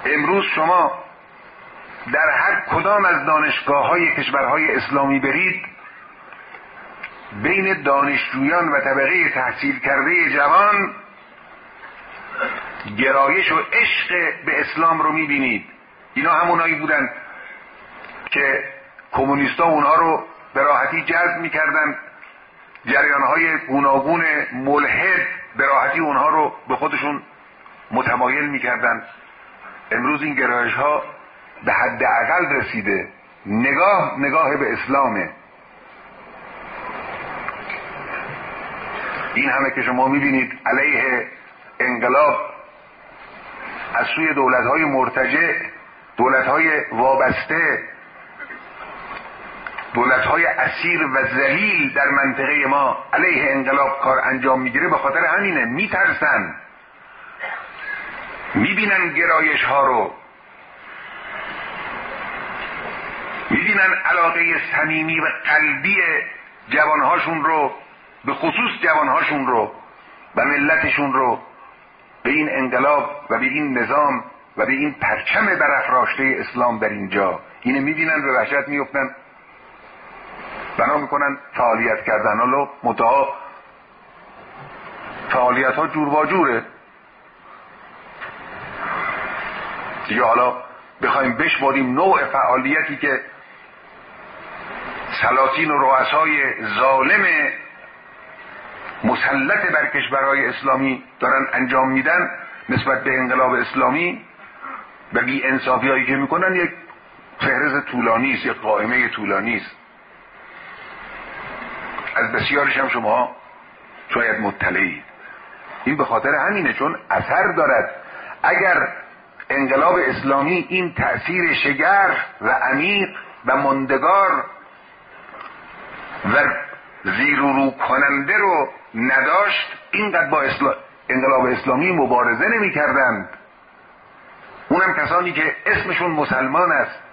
امروز شما در هر کدام از دانشگاه‌های کشورهای اسلامی برید، بین دانشجویان و طبقه تحصیل کرده جوان گرایش و عشق به اسلام رو میبینید. اینا همونایی بودن که کمونیستا اونها رو به راحتی جذب میکردن، جریانهای گوناگون ملحد به راحتی اونها رو به خودشون متمایل میکردن. امروز این گرایش ها به حداقل رسیده. نگاه به اسلامه. این همه که شما میبینید علیه انقلاب از سوی دولت‌های مرتجع، دولت‌های وابسته، دولت‌های اسیر و ذلیل در منطقه ما علیه انقلاب کار انجام میگیره. به خاطر همینه، میترسن، میبینن گرایش ها رو، میبینن علاقه صمیمی و قلبی جوانهاشون رو، به خصوص جوانهاشون رو و ملتشون رو به این انقلاب و به این نظام و به این پرچم برافراشته اسلام در اینجا، اینه میبینن، به وحشت میفتن، بنا میکنن فعالیت کردن. حالا متعا فعالیت ها جور و جوره دیگه. حالا بخوایم بشماریم نوع فعالیتی که سلاطین و رؤسای ظالم مسلط بر کشورهای اسلامی دارن انجام میدن نسبت به انقلاب اسلامی و بی انصافی هایی که میکنن، یک فهرست طولانی است، یک قائمه طولانی است. از بسیارش هم شما شاید مطلعید. این به خاطر همینه، چون اثر دارد. اگر انقلاب اسلامی این تأثیر شگرف و عمیق و ماندگار و زیر و رو کننده رو نداشت، اینقدر با انقلاب اسلامی مبارزه نمی کردند. اونم کسانی که اسمشون مسلمان است،